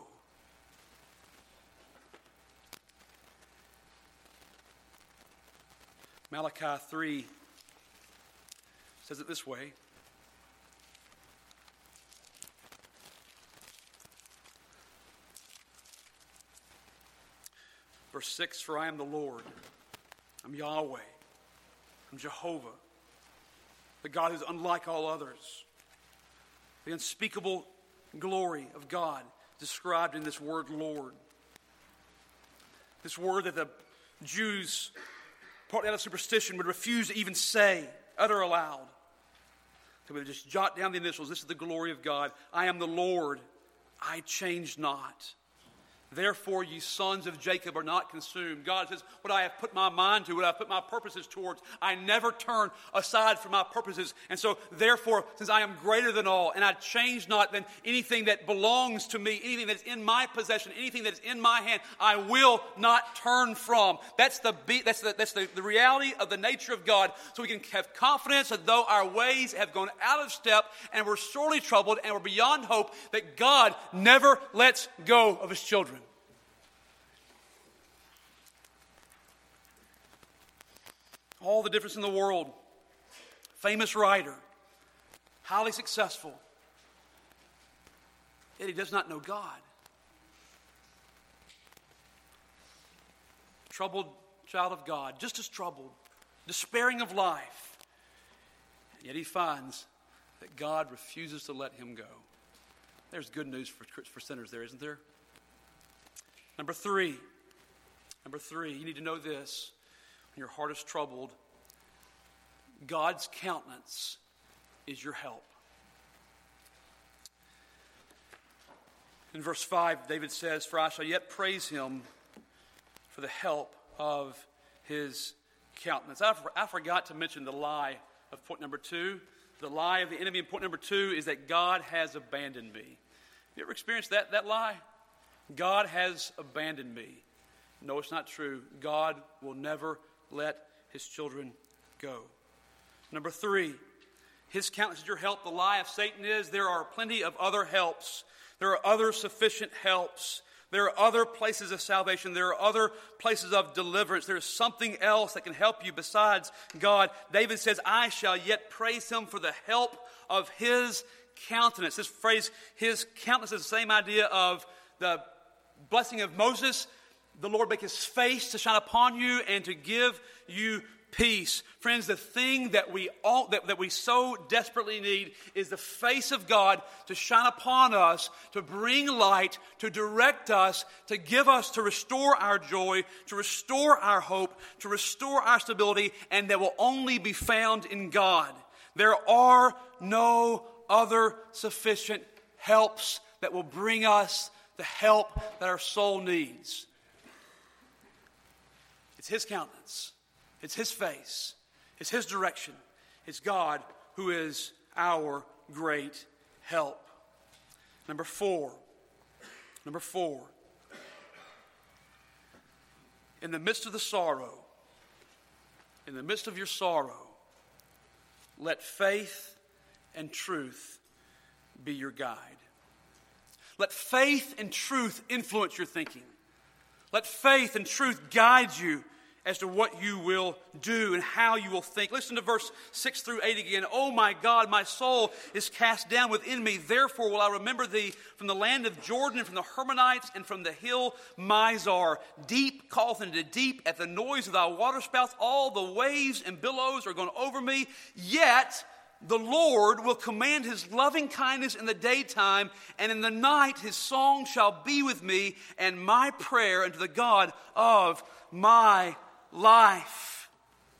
Malachi 3 says it this way. Verse 6, for I am the Lord. I'm Yahweh. I'm Jehovah. The God who's unlike all others. The unspeakable glory of God described in this word Lord. This word that the Jews, partly out of superstition, would refuse to even utter aloud. So we would just jot down the initials. This is the glory of God. I am the Lord. I change not. Therefore, ye sons of Jacob are not consumed. God says, what I have put my mind to, what I have put my purposes towards, I never turn aside from my purposes. And so, therefore, since I am greater than all, and I change not, then anything that belongs to me, anything that is in my possession, anything that is in my hand, I will not turn from. That's the reality of the nature of God. So we can have confidence that though our ways have gone out of step, and we're sorely troubled, and we're beyond hope, that God never lets go of his children. All the difference in the world. Famous writer. Highly successful. Yet he does not know God. Troubled child of God. Just as troubled. Despairing of life. And yet he finds that God refuses to let him go. There's good news for sinners there, isn't there? Number three, you need to know this. When your heart is troubled, God's countenance is your help. In verse 5, David says, for I shall yet praise him for the help of his countenance. I forgot to mention the lie of point number 2. The lie of the enemy in point number 2 is that God has abandoned me. You ever experienced that lie? God has abandoned me. No, it's not true. God will never let his children go. Number 3, his countenance is your help. The lie of Satan is there are plenty of other helps. There are other sufficient helps. There are other places of salvation. There are other places of deliverance. There is something else that can help you besides God. David says, I shall yet praise him for the help of his countenance. This phrase, his countenance, is the same idea of the blessing of Moses. The Lord make his face to shine upon you and to give you peace. Friends, the thing that we so desperately need is the face of God to shine upon us, to bring light, to direct us, to give us, to restore our joy, to restore our hope, to restore our stability, and that will only be found in God. There are no other sufficient helps that will bring us the help that our soul needs. It's his countenance. It's his face. It's his direction. It's God who is our great help. Number four. In the midst of the sorrow, in the midst of your sorrow, let faith and truth be your guide. Let faith and truth influence your thinking. Let faith and truth guide you as to what you will do and how you will think. Listen to verse 6 through 8 again. Oh my God, my soul is cast down within me. Therefore will I remember thee from the land of Jordan, and from the Hermonites, and from the hill Mizar. Deep calleth unto deep at the noise of thy waterspouts. All the waves and billows are gone over me. Yet the Lord will command his loving kindness in the daytime, and in the night his song shall be with me, and my prayer unto the God of my life.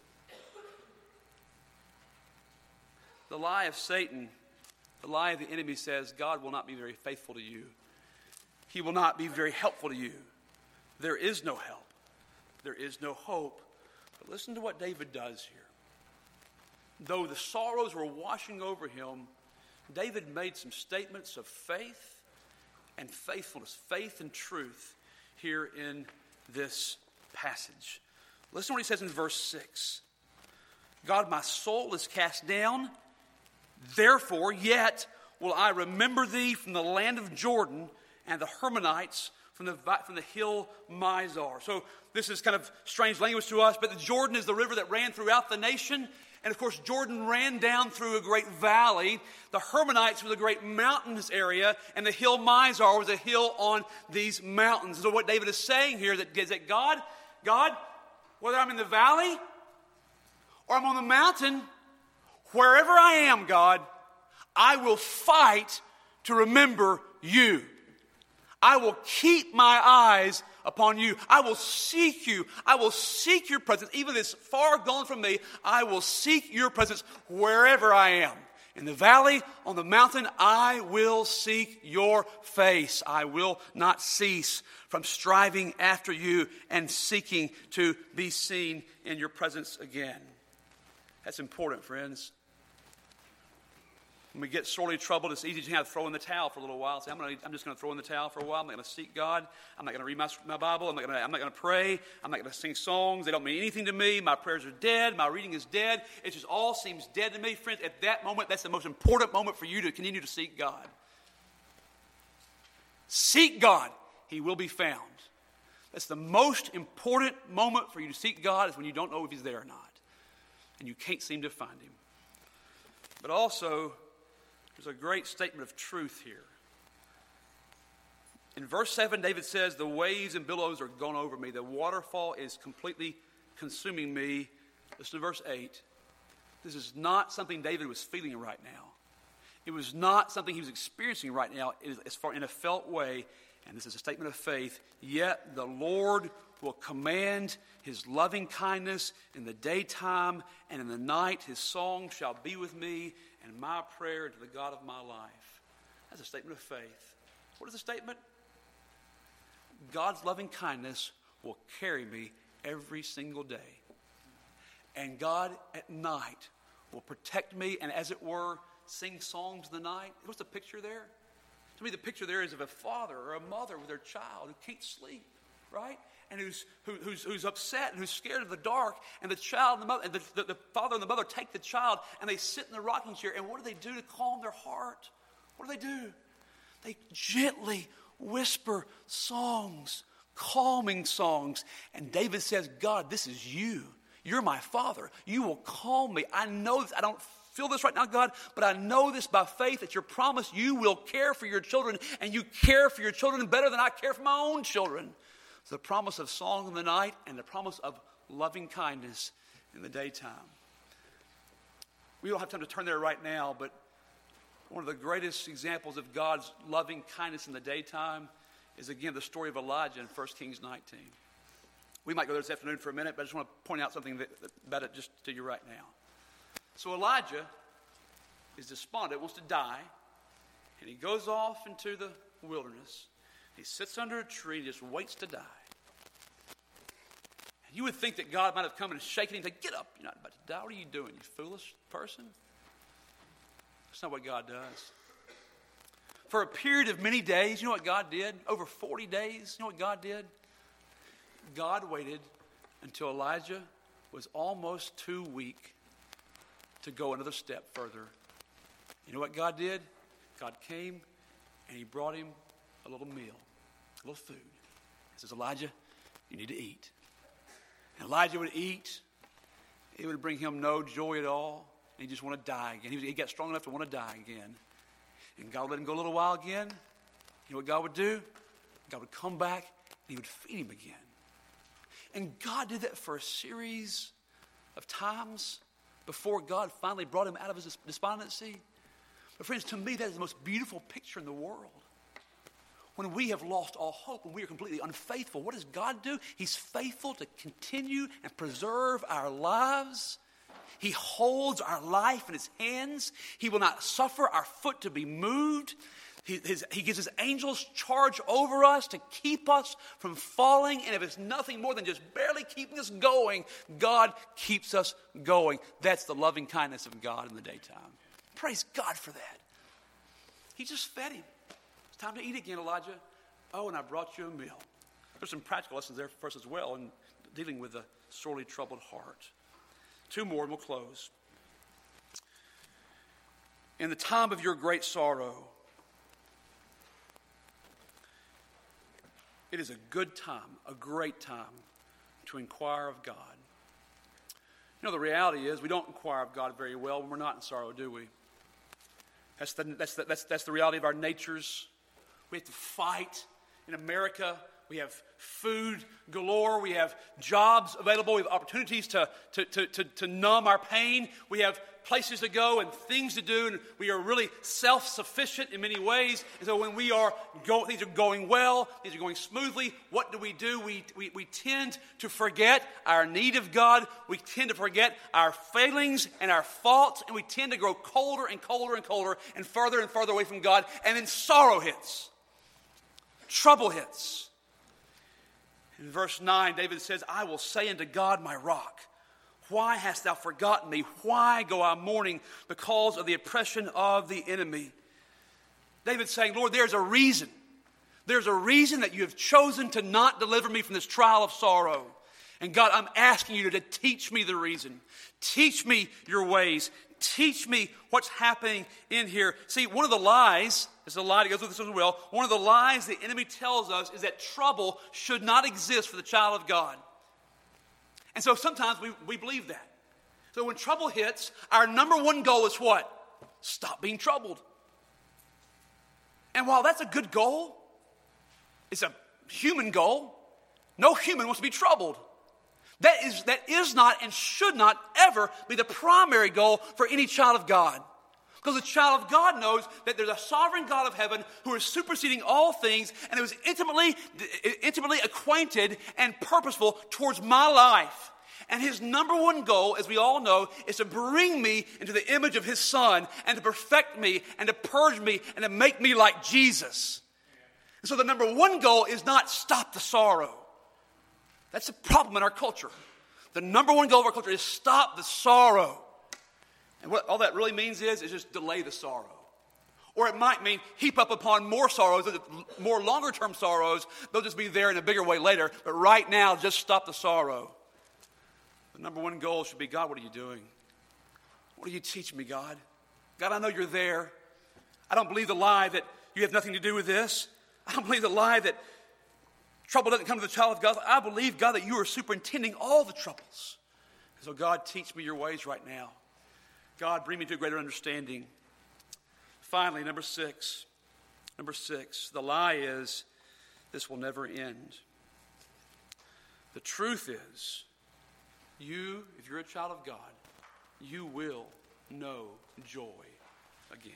The lie of Satan, the lie of the enemy says God will not be very faithful to you. He will not be very helpful to you. There is no help. There is no hope. But listen to what David does here. Though the sorrows were washing over him, David made some statements of faith and faithfulness, faith and truth here in this passage. Listen to what he says in verse 6. God, my soul is cast down, therefore yet will I remember thee from the land of Jordan and the Hermonites from the hill Mizar. So this is kind of strange language to us, but the Jordan is the river that ran throughout the nation. And of course, Jordan ran down through a great valley. The Hermonites was a great mountainous area, and the hill Mizar was a hill on these mountains. So what David is saying here is that God, whether I'm in the valley or I'm on the mountain, wherever I am, God, I will fight to remember you. I will keep my eyes upon you. I will seek you. I will seek your presence. Even if it's far gone from me, I will seek your presence wherever I am. In the valley, on the mountain, I will seek your face. I will not cease from striving after you and seeking to be seen in your presence again. That's important, friends. When we get sorely troubled, it's easy to kind of throw in the towel for a little while. Say, I'm just going to throw in the towel for a while. I'm not going to seek God. I'm not going to read my Bible. I'm not going to pray. I'm not going to sing songs. They don't mean anything to me. My prayers are dead. My reading is dead. It just all seems dead to me. Friends, at that moment, that's the most important moment for you to continue to seek God. Seek God. He will be found. That's the most important moment for you to seek God, is when you don't know if he's there or not. And you can't seem to find him. But also, there's a great statement of truth here. In verse 7, David says, the waves and billows are gone over me. The waterfall is completely consuming me. Listen to verse 8. This is not something David was feeling right now. It was not something he was experiencing right now, as far in a felt way. And this is a statement of faith. Yet the Lord will command his loving kindness in the daytime, and in the night his song shall be with me, and my prayer to the God of my life. That's a statement of faith. What is the statement? God's loving kindness will carry me every single day. And God at night will protect me and, as it were, sing songs in the night. What's the picture there? To me, the picture there is of a father or a mother with their child who can't sleep, right? And who's upset and who's scared of the dark, and the child and the mother, and the father and the mother take the child and they sit in the rocking chair, and what do they do to calm their heart? What do? They gently whisper songs, calming songs. And David says, God, this is you. You're my father. You will calm me. I know this. I don't feel this right now, God, but I know this by faith that your promise, you will care for your children, and you care for your children better than I care for my own children. It's the promise of song in the night and the promise of loving kindness in the daytime. We don't have time to turn there right now, but one of the greatest examples of God's loving kindness in the daytime is, again, the story of Elijah in 1 Kings 19. We might go there this afternoon for a minute, but I just want to point out something about it just to you right now. So Elijah is despondent, wants to die, and he goes off into the wilderness. He sits under a tree and just waits to die. And you would think that God might have come and shaken him and said, get up, you're not about to die. What are you doing, you foolish person? That's not what God does. For a period of many days, you know what God did? Over 40 days, you know what God did? God waited until Elijah was almost too weak to go another step further. You know what God did? God came and he brought him a little meal, a little food. He says, Elijah, you need to eat. And Elijah would eat. It would bring him no joy at all. And he just want to die again. He got strong enough to want to die again. And God would let him go a little while again. You know what God would do? God would come back and he would feed him again. And God did that for a series of times before God finally brought him out of his despondency. But friends, to me, that is the most beautiful picture in the world. When we have lost all hope, when we are completely unfaithful, what does God do? He's faithful to continue and preserve our lives. He holds our life in his hands. He will not suffer our foot to be moved. He gives his angels charge over us to keep us from falling. And if it's nothing more than just barely keeping us going, God keeps us going. That's the loving kindness of God in the daytime. Praise God for that. He just fed him. It's time to eat again, Elijah. Oh, and I brought you a meal. There's some practical lessons there for us as well in dealing with a sorely troubled heart. Two more and we'll close. In the time of your great sorrow, it is a good time, a great time to inquire of God. You know, the reality is we don't inquire of God very well when we're not in sorrow, do we? That's the reality of our natures. We have to fight. In America, we have food galore. We have jobs available. We have opportunities to numb our pain. We have places to go and things to do. And we are really self-sufficient in many ways. And so when things are going well, things are going smoothly, what do? We tend to forget our need of God. We tend to forget our failings and our faults. And we tend to grow colder and colder and colder and further away from God. And then sorrow hits. Trouble hits. In verse 9, David says, I will say unto God, my rock, why hast thou forgotten me? Why go I mourning because of the oppression of the enemy? David's saying, Lord, there's a reason. There's a reason that you have chosen to not deliver me from this trial of sorrow. And God, I'm asking you to teach me the reason. Teach me your ways. Teach me what's happening in here. See, one of the lies, there's a lie that goes with this as well. One of the lies the enemy tells us is that trouble should not exist for the child of God. And so sometimes we believe that. So when trouble hits, our number one goal is what? Stop being troubled. And while that's a good goal, it's a human goal. No human wants to be troubled. That is not and should not ever be the primary goal for any child of God. Because the child of God knows that there's a sovereign God of heaven who is superseding all things and who is intimately acquainted and purposeful towards my life. And his number one goal, as we all know, is to bring me into the image of his Son and to perfect me and to purge me and to make me like Jesus. And so the number one goal is not stop the sorrow. That's a problem in our culture. The number one goal of our culture is stop the sorrow. And what all that really means is just delay the sorrow. Or it might mean heap up upon more sorrows, more longer-term sorrows. They'll just be there in a bigger way later. But right now, just stop the sorrow. The number one goal should be, God, what are you doing? What are you teaching me, God? God, I know you're there. I don't believe the lie that you have nothing to do with this. I don't believe the lie that trouble doesn't come to the child of God. I believe, God, that you are superintending all the troubles. So, God, teach me your ways right now. God, bring me to a greater understanding. Finally, number six, the lie is this will never end. The truth is, if you're a child of God, you will know joy again.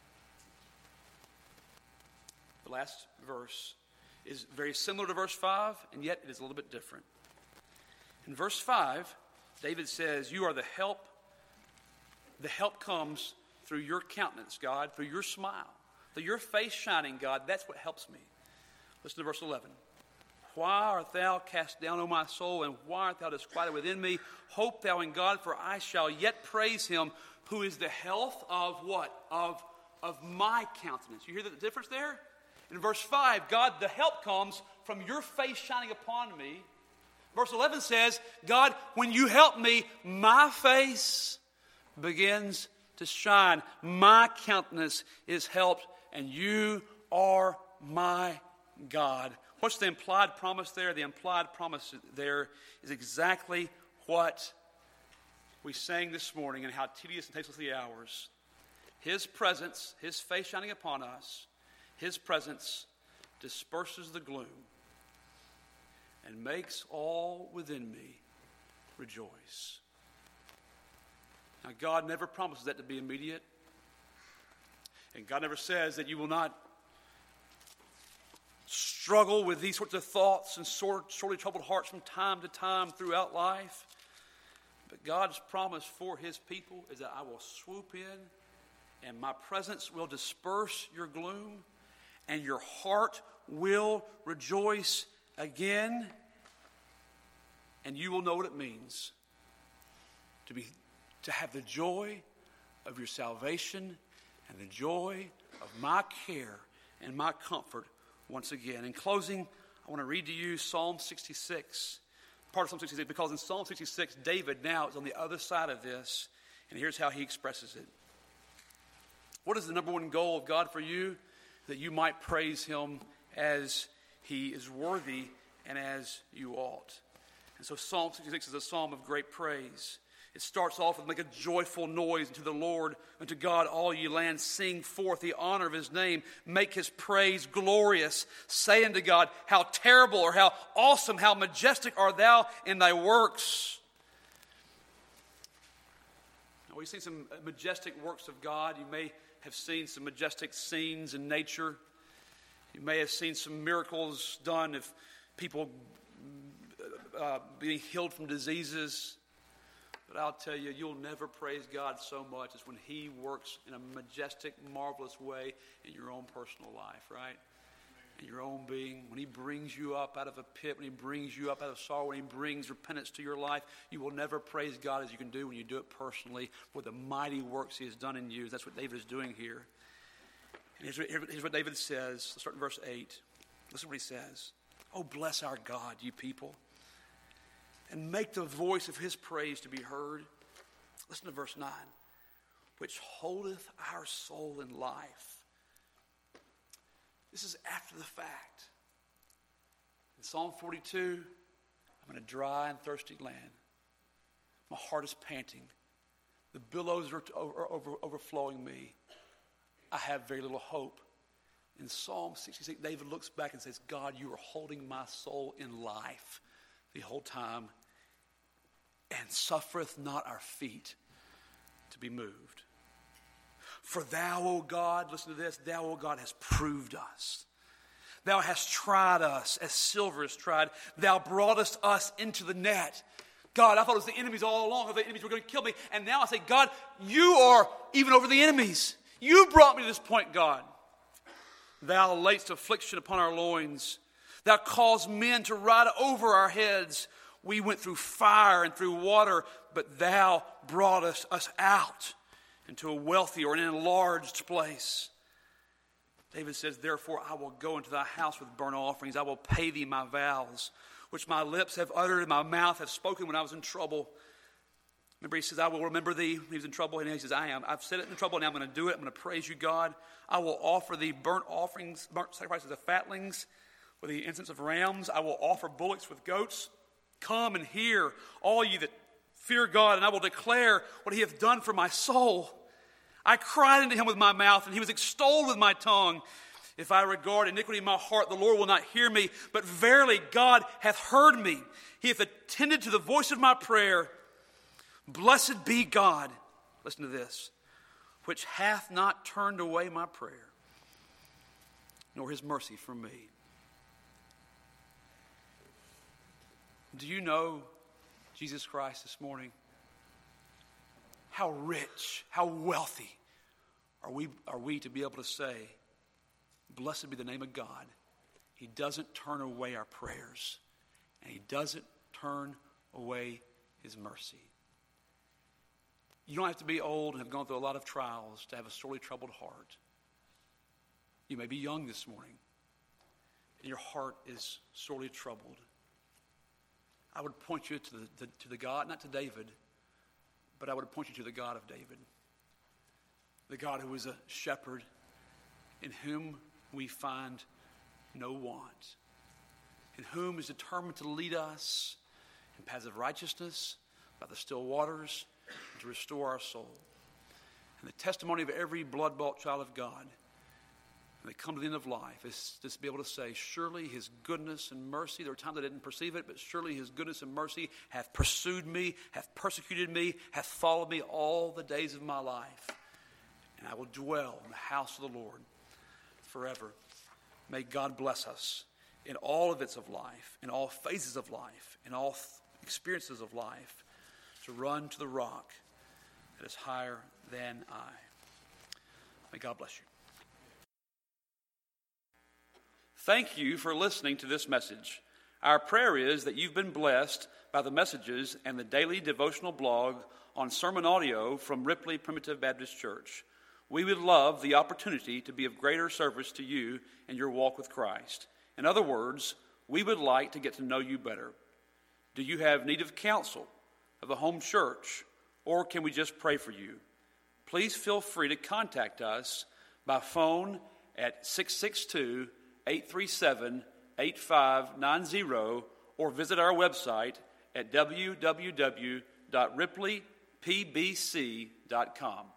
The last verse is very similar to verse 5, and yet it is a little bit different. In verse 5, David says, you are the help. The help comes through your countenance, God, through your smile, through your face shining, God. That's what helps me. Listen to verse 11. Why art thou cast down, O my soul, and why art thou disquieted within me? Hope thou in God, for I shall yet praise him, who is the health of what? Of my countenance. You hear the difference there? In verse 5, God, the help comes from your face shining upon me. Verse 11 says, God, when you help me, my face begins to shine. My countenance is helped, and you are my God. What's the implied promise there? The implied promise there is exactly what we sang this morning, and how tedious and tasteless the hours. His presence, his face shining upon us, his presence disperses the gloom and makes all within me rejoice. Now, God never promises that to be immediate. And God never says that you will not struggle with these sorts of thoughts and sorely troubled hearts from time to time throughout life. But God's promise for his people is that I will swoop in and my presence will disperse your gloom and your heart will rejoice again. And you will know what it means to have the joy of your salvation and the joy of my care and my comfort once again. In closing, I want to read to you Psalm 66, part of Psalm 66, because in Psalm 66, David now is on the other side of this, and here's how he expresses it. What is the number one goal of God for you? That you might praise him as he is worthy and as you ought. And so Psalm 66 is a psalm of great praise. It starts off with, make a joyful noise unto the Lord, unto God all ye lands. Sing forth the honor of his name. Make his praise glorious. Say unto God, how terrible or how awesome, how majestic art thou in thy works. Now, we've seen some majestic works of God. You may have seen some majestic scenes in nature. You may have seen some miracles done of people being healed from diseases. But I'll tell you, you'll never praise God so much as when he works in a majestic, marvelous way in your own personal life, right? In your own being. When he brings you up out of a pit, when he brings you up out of sorrow, when he brings repentance to your life, you will never praise God as you can do when you do it personally for the mighty works he has done in you. That's what David is doing here. And here's what David says. Let's start in verse 8. Listen to what he says. Oh, bless our God, you people, and make the voice of his praise to be heard. Listen to verse 9. Which holdeth our soul in life. This is after the fact. In Psalm 42, I'm in a dry and thirsty land. My heart is panting. The billows are overflowing me. I have very little hope. In Psalm 66, David looks back and says, God, you are holding my soul in life the whole time, and suffereth not our feet to be moved. For thou, O God, listen to this, thou, O God, hast proved us. Thou hast tried us as silver is tried. Thou broughtest us into the net. God, I thought it was the enemies all along. I thought the enemies were going to kill me. And now I say, God, you are even over the enemies. You brought me to this point, God. Thou layest affliction upon our loins. Thou caused men to ride over our heads. We went through fire and through water, but thou broughtest us out into a wealthy or an enlarged place. David says, therefore I will go into thy house with burnt offerings. I will pay thee my vows, which my lips have uttered and my mouth have spoken when I was in trouble. Remember, he says, I will remember thee when he was in trouble. And he says, I've said it in trouble, and now I'm going to do it. I'm going to praise you, God. I will offer thee burnt offerings, burnt sacrifices of fatlings, with the incense of rams. I will offer bullocks with goats. Come and hear, all ye that Fear God, and I will declare what he hath done for my soul. I cried unto him with my mouth, and he was extolled with my tongue. If I regard iniquity in my heart, the Lord will not hear me. But verily God hath heard me. He hath attended to the voice of my prayer. Blessed be God, listen to this, which hath not turned away my prayer, nor his mercy from me. Do you know Jesus Christ this morning? How rich, how wealthy are we to be able to say, blessed be the name of God. He doesn't turn away our prayers, and he doesn't turn away his mercy. You don't have to be old and have gone through a lot of trials to have a sorely troubled heart. You may be young this morning, and your heart is sorely troubled. I would point you to the God, not to David, but I would point you to the God of David. The God who is a shepherd, in whom we find no want, in whom is determined to lead us in paths of righteousness by the still waters, and to restore our soul. And the testimony of every blood-bought child of God, when they come to the end of life, is just to be able to say, surely his goodness and mercy, there were times I didn't perceive it, but surely his goodness and mercy have pursued me, have persecuted me, have followed me all the days of my life. And I will dwell in the house of the Lord forever. May God bless us in all events of life, in all phases of life, in all experiences of life, to run to the rock that is higher than I. May God bless you. Thank you for listening to this message. Our prayer is that you've been blessed by the messages and the daily devotional blog on sermon audio from Ripley Primitive Baptist Church. We would love the opportunity to be of greater service to you in your walk with Christ. In other words, we would like to get to know you better. Do you have need of counsel, of a home church, or can we just pray for you? Please feel free to contact us by phone at 662-837-8590 or visit our website at www.ripleypbc.com.